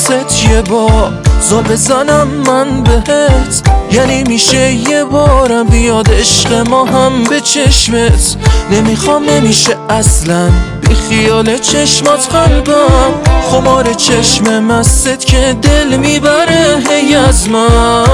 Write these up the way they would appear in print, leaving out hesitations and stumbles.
واسط یه بار زل بزنم من بهت، یعنی میشه یه بارم بیاد عشق ما هم به چشمت. نمیخوام نمیشه اصلا بی خیال چشمات قلبم، خمار چشم مست که دل میبره هی از من.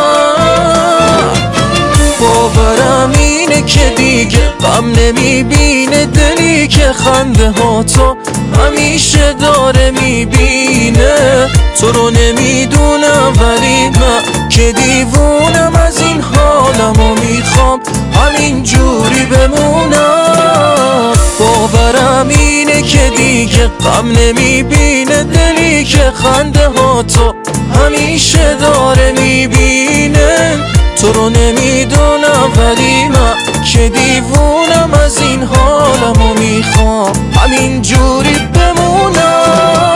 باورم اینه که دیگه غم نمیبینه دلی که خنده ها تو همیشه داره میبینه. تو رو نمیدونم ولی من که دیوونم از این حالم و میخوام همین جوری بمونم. باورم اینه که دیگه غم نمیبینه دلی که خنده ها تو همیشه داره میبینه. تو رو نمیدونم ولی من که دیوونم از این حالم و میخوام همین جوری بمونم.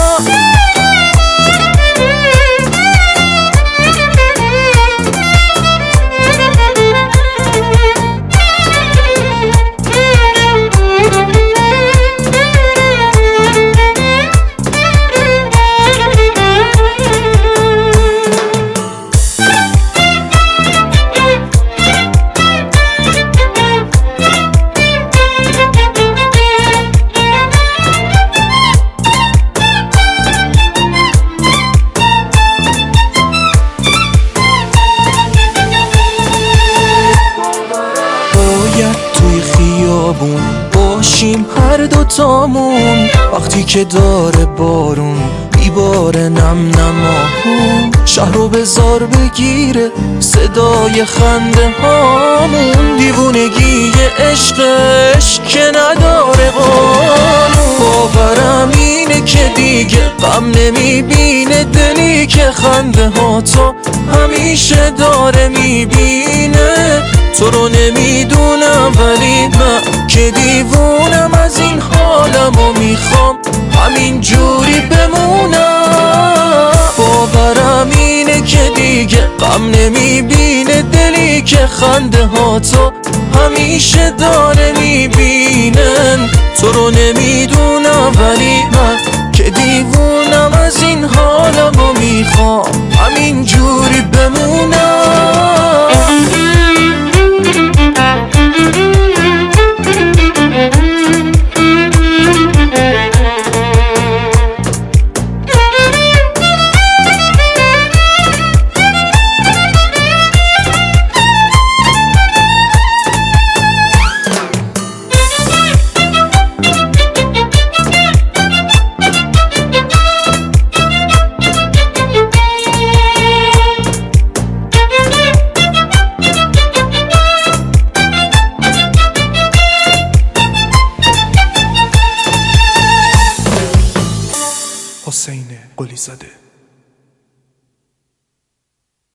توی خیابون باشیم هر دوتامون، وقتی که داره بارون میباره نم نمامون. شهر رو بذار بگیره صدای خنده هامون، دیوونگی عشقش که نداره قانون. باورم اینه که دیگه غم نمیبینه دلی که خنده ها تو همیشه داره میبینه. تو رو نمیدونم ولی من که دیوونم از این حالم و میخوام همین جوری بمونم. باورم اینه که دیگه غم نمیبینه دلی که خنده ها تو همیشه داره میبینن. تو رو نمیدونم ولی من که دیوونم از این حالم و میخوام همین جوری بمونم. حسین قلی زاده.